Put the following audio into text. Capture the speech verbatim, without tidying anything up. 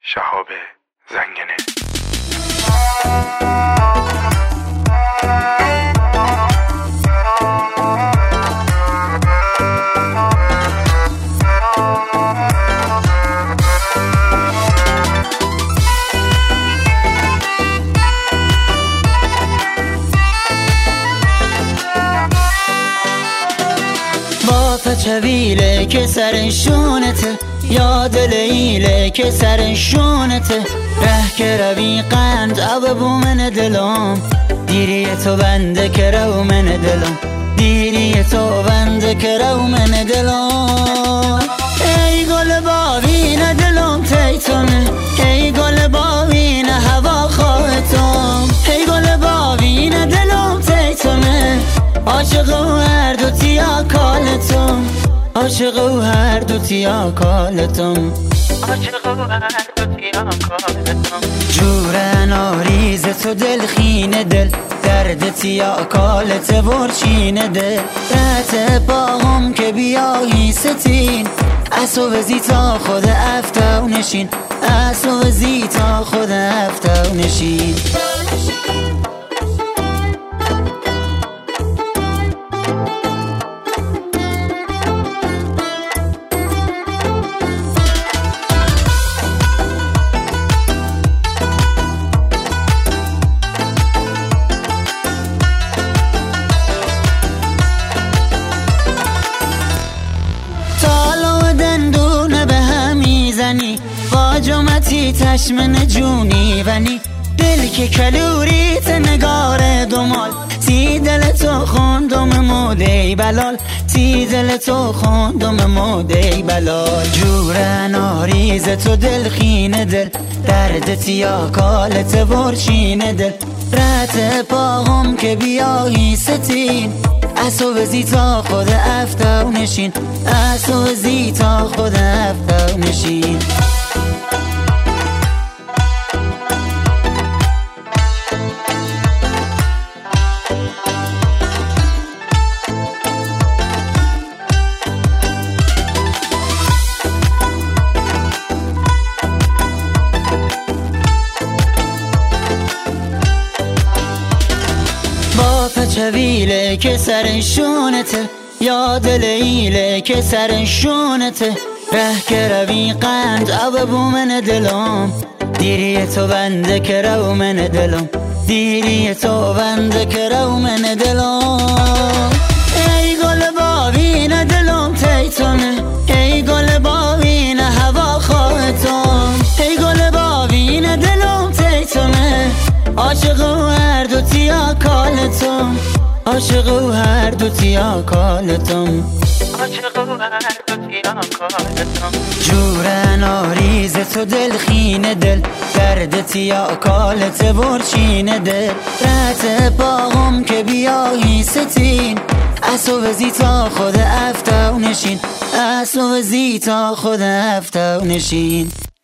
شهاب زنگنه. چویله که سر شونته، یاد لیله که سر شونته. ره که روی قند او بو من دلم، دیری تو بنده که رو من دلم، دیری تو بنده که رو من دلم. ای گل باوین دلم تیتونه، ای گل باوین هوا خواهتم، ای گل باوین دلم تیتونه. عاشق و هر دو تیا کالتم، عاشق و هر دو تیا کالتم، عاشق و هر دو تیا کالتم. جور ناریز تو دل خینه دل، درد تیا کالت برچینه دل. رت باهم که بیایی ستین، اسو وزی تا خود افتو نشین، اسو وزی تا خود افتو نشین. با جمعتی تشمن جونی ونی، دل که کلوریت نگار دومال. تی دل تو خوندم موده بلال، تی دل تو خوندم موده بلال. جور ناریز تو دل خینه دل، درد تیا کالت برچینه دل. رت پاهم که بیایی ستین، اسو وزی تا خود افتو نشین، اسو وزی تا خود افتو نشین. چویله که سر شونته، یاد لیله که سر شونته. ره که روی قند او بو من دلم، دیری تو بنده که رو من دلم، دیری تو بنده که رو من دلم. ای گل باوین دلم تیتونه، ای گل باوین هوا خواهتم، ای گل باوین دلم تیتونه. عاشق و هر دو تیا کالتم، عاشق و هر دو تیا کالتم، عاشق و هر دو تیا کالتم. جور ناریز تو دل خینه دل، درد تیا کالت برچینه دل. رت باهم که بیایی ستین، اسو وزی تا خود افتو نشین، اسو وزی تا خود افتو نشین.